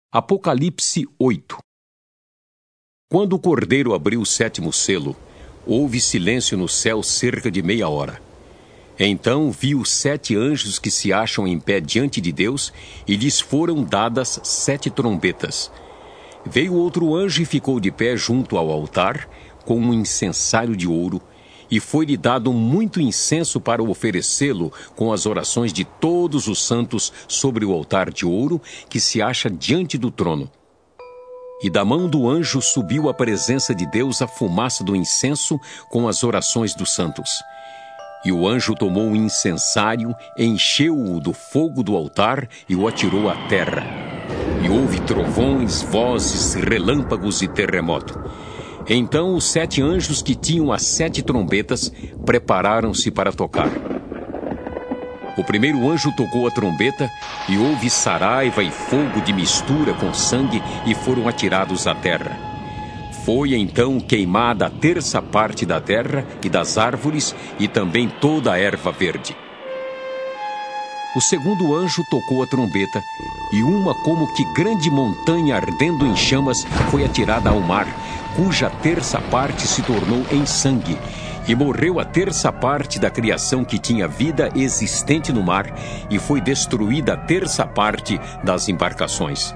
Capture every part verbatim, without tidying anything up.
Apocalipse oito. Quando o Cordeiro abriu o sétimo selo, houve silêncio no céu cerca de meia hora. Então vi os sete anjos que se acham em pé diante de Deus, e lhes foram dadas sete trombetas. Veio outro anjo e ficou de pé junto ao altar, com um incensário de ouro, e foi-lhe dado muito incenso para oferecê-lo com as orações de todos os santos sobre o altar de ouro que se acha diante do trono. E da mão do anjo subiu à presença de Deus a fumaça do incenso com as orações dos santos. E o anjo tomou o incensário, encheu-o do fogo do altar e o atirou à terra. E houve trovões, vozes, relâmpagos e terremoto. Então os sete anjos que tinham as sete trombetas prepararam-se para tocar. O primeiro anjo tocou a trombeta, e houve saraiva e fogo de mistura com sangue, e foram atirados à terra. Foi então queimada a terça parte da terra e das árvores, e também toda a erva verde. O segundo anjo tocou a trombeta, e uma como que grande montanha ardendo em chamas foi atirada ao mar, cuja terça parte se tornou em sangue, e morreu a terça parte da criação que tinha vida existente no mar, e foi destruída a terça parte das embarcações.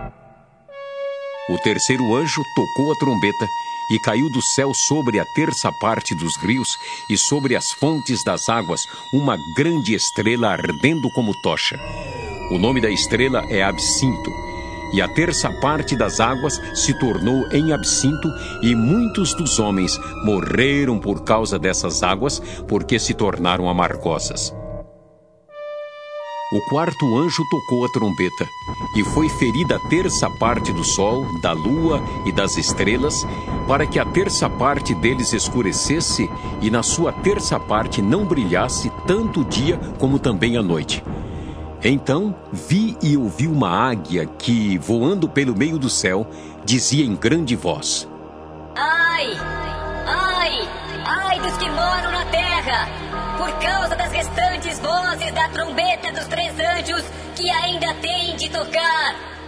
O terceiro anjo tocou a trombeta, e caiu do céu sobre a terça parte dos rios e sobre as fontes das águas uma grande estrela ardendo como tocha. O nome da estrela é Absinto. E a terça parte das águas se tornou em absinto, e muitos dos homens morreram por causa dessas águas, porque se tornaram amargosas. O quarto anjo tocou a trombeta, e foi ferida a terça parte do sol, da lua e das estrelas, para que a terça parte deles escurecesse, e na sua terça parte não brilhasse tanto o dia como também a noite. Então vi e ouvi uma águia que, voando pelo meio do céu, dizia em grande voz: Ai, ai, ai dos que moram na terra, por causa das restantes vozes da trombeta dos três anjos que ainda têm de tocar.